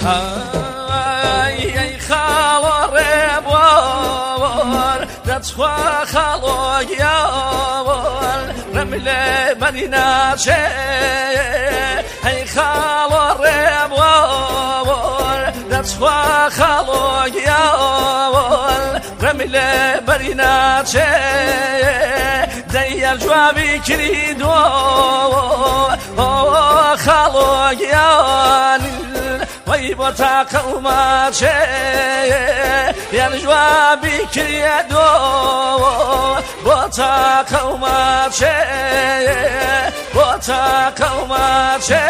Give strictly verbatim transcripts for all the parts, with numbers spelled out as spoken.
ئەی خاڵۆ ڕێبوار دەچخوا خاڵۆگیاوار ڕەم لێ بەری ناچێ ئەی خاڵۆ ڕێبوار دەچخوا خاڵۆگیاوار ڕەم لێ بەری ناچێ دەیەر جوابی کردووە خاڵۆگیان وەی بۆ تاقە و ماچێ یان جوابی کردووە بۆ تاقە و ماچێ بۆ تاقە و ماچێ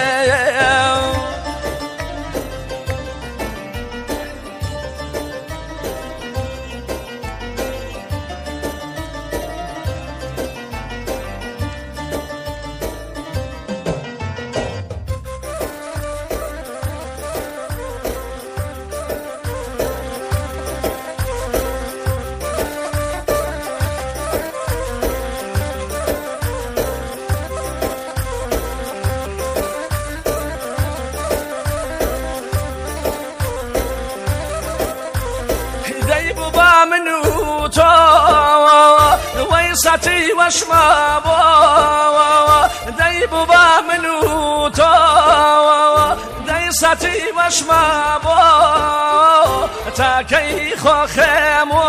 من و تۆ وەی سەتی وەشمە بۆ دەی بووبا من و تۆ دەی سەتی وەشمە بۆ تاکەی خۆخێمۆ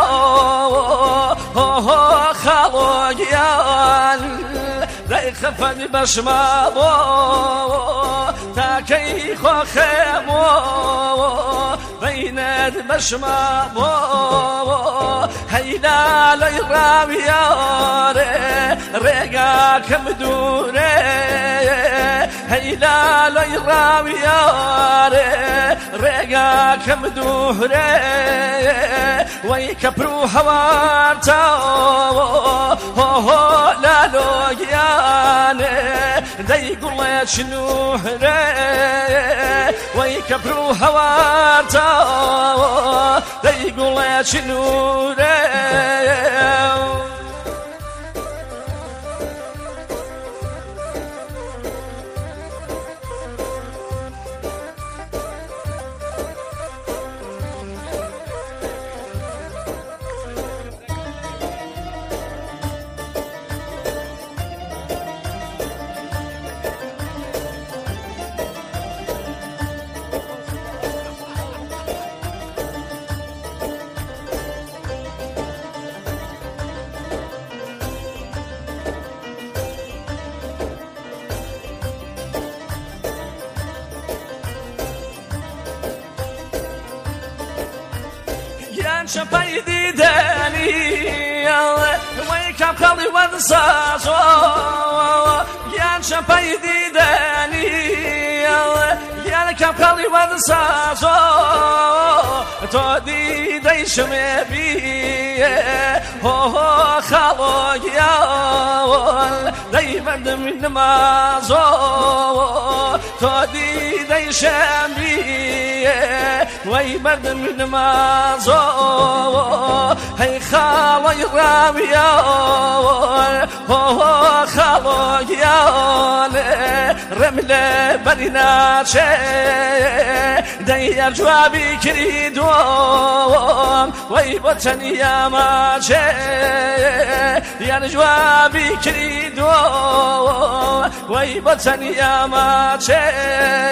خاڵۆگیان دەی خەفەت بەشمە بۆ تاکەی خۆخێمۆ بەینەت بەشمە بۆ هەیلا لەی ڕاویارێ ڕێگاکەم دوورێ هەیلا لەی ڕاویارێ ڕێگاکەم دوورێ وەی کەپر و هەوارتەوە لالۆگیانێ دەی گوڵێ چنوورێ وەی کەپر و هەوارتەوە دەی گوڵێ چنوورێ شەپەی دیدەنی وەی کاپکەڵی وەرسازۆ یان شەپەی دیدەنی یان کاپکەڵی وەرسازۆ تۆ دیدەی شمێبی خاڵۆگیاوە دەی بەردم نمازۆ تۆ دیدەی شەمبی وەی بەردم نمازۆ هەی خاڵۆی ڕاویاوە خاڵۆگیاوە ڕێم لێ بەری ناچێ دەی ئەرجوابی کردووە وەی بۆ تەنیا ماچێ یان جوابی کردووە وەی بۆ تەنیا ماچێ